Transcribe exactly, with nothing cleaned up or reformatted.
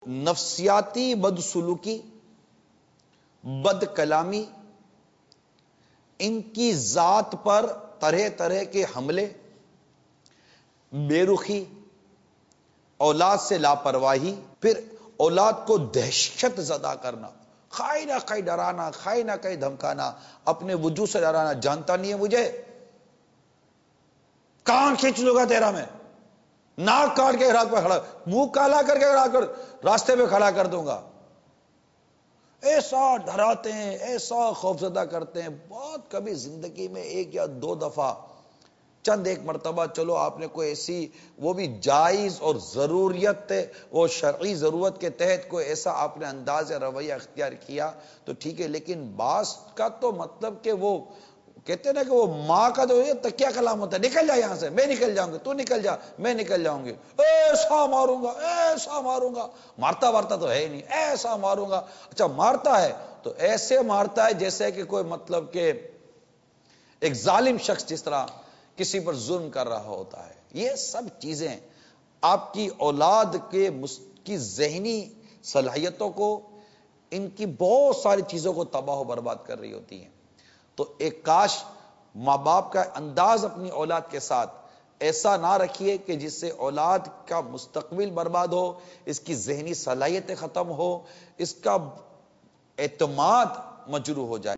نفسیاتی بدسلوکی، بد کلامی، ان کی ذات پر طرح طرح کے حملے، بے رخی، اولاد سے لاپرواہی، پھر اولاد کو دہشت زدہ کرنا، خواہ نہ خواہ ڈرانا، خواہ نہ خواہ دھمکانا، اپنے وجود سے ڈرانا، جانتا نہیں ہے مجھے، کان کھینچ لوں گا تیرا میں، ناک کاٹ کے راہ پہ کھڑا، منہ کالا کر کے کھڑا کر راستے پہ کھڑا کر دوں گا. ایسا ڈراتے ہیں، ایسا خوفزدہ کرتے ہیں. بہت کبھی زندگی میں ایک یا دو دفعہ، چند ایک مرتبہ چلو آپ نے کوئی ایسی، وہ بھی جائز اور ضروریت، وہ شرعی ضرورت کے تحت کوئی ایسا آپ نے انداز یا رویہ اختیار کیا تو ٹھیک ہے، لیکن بعض کا تو مطلب کہ وہ کہتے ہیں نا کہ وہ ماں کا تو یہ تکیہ کلام ہوتا ہے، نکل جا یہاں سے، میں نکل جاؤں گی، تو نکل جا، میں نکل جاؤں گی، ایسا ماروں گا، ایسا ماروں گا. مارتا وارتا تو ہے ہی نہیں، ایسا ماروں گا. اچھا مارتا ہے تو ایسے مارتا ہے جیسے کہ کوئی مطلب کہ ایک ظالم شخص جس طرح کسی پر ظلم کر رہا ہوتا ہے. یہ سب چیزیں آپ کی اولاد کے کی ذہنی صلاحیتوں کو، ان کی بہت ساری چیزوں کو تباہ و برباد کر رہی ہوتی ہیں. تو ایک کاش ماں باپ کا انداز اپنی اولاد کے ساتھ ایسا نہ رکھیے کہ جس سے اولاد کا مستقبل برباد ہو، اس کی ذہنی صلاحیتیں ختم ہو، اس کا اعتماد مجروح ہو جائے.